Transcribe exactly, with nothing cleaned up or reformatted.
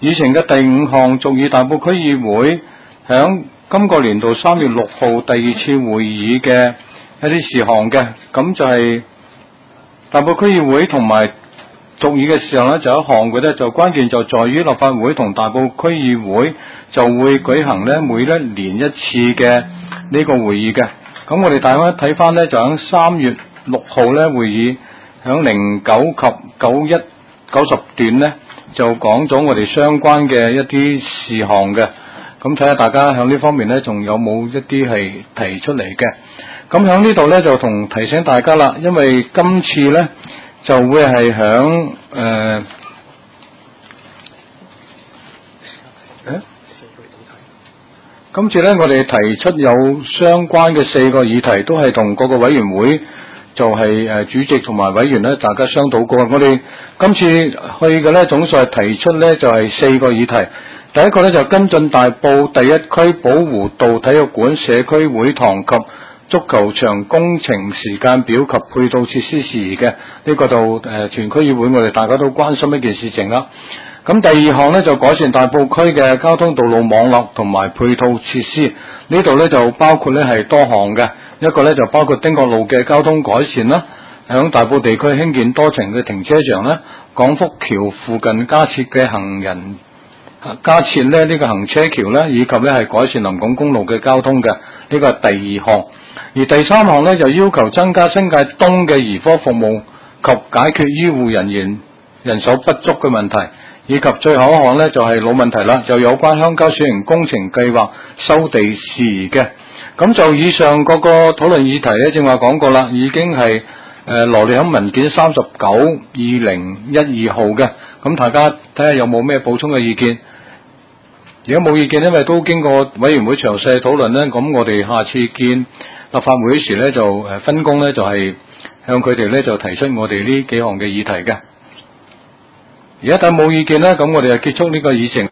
議程嘅第五項，屬議大埔區議會響今個年度三月六號第二次會議嘅一啲事項嘅，咁就係大埔區議會同埋續議嘅時候咧，就有一項嘅咧，就關鍵就在於立法會同大埔區議會就會舉行咧每一年一次嘅呢個會議嘅。咁我哋大家睇翻咧，就喺三月六號咧會議，響零九及九一九十段咧，就講咗我哋相關嘅一啲事項嘅。咁睇下大家喺呢方面咧，仲有冇一啲係提出嚟嘅？咁喺呢度咧就同提醒大家啦，因為今次咧就會係響誒誒，今次咧我哋提出有相關嘅四個議題，都係同各個委員會就係、是、誒主席同埋委員咧，大家商討過。我哋今次去嘅咧總數係提出咧就係、是、四個議題。第一個咧就跟進大埔第一區寶湖道體育館社區會堂及足球場工程時間表及配套設施事宜嘅，呢、這個就誒、呃、全區議會我哋大家都關心一件事情啦。咁第二項咧就改善大埔區嘅交通道路網絡同埋配套設施，呢度咧就包括咧係多項嘅，一個咧就包括汀角路嘅交通改善啦，響大埔地區興建多層嘅停車場啦，廣福橋附近加設嘅行人加設咧呢個行車橋咧，以及咧係改善臨港公路嘅交通嘅，呢個係第二項。而第三項咧就要求增加新界東嘅兒科服務及解決醫護人員人手不足嘅問題，以及最後一項咧就係老問題啦，就有關鄉郊小型工程計劃收地事宜嘅。咁就以上嗰個討論議題咧，正話講過啦，已經係誒羅列喺文件三十九二零一二號嘅。咁大家睇下有冇咩補充嘅意見？如果冇意見，因為都經過委員會詳細討論咧，咁我哋下次見立法會時咧就誒分工咧就係向佢哋咧就提出我哋呢幾項嘅議題嘅。而家睇冇意見咧，咁我哋就結束呢個議程。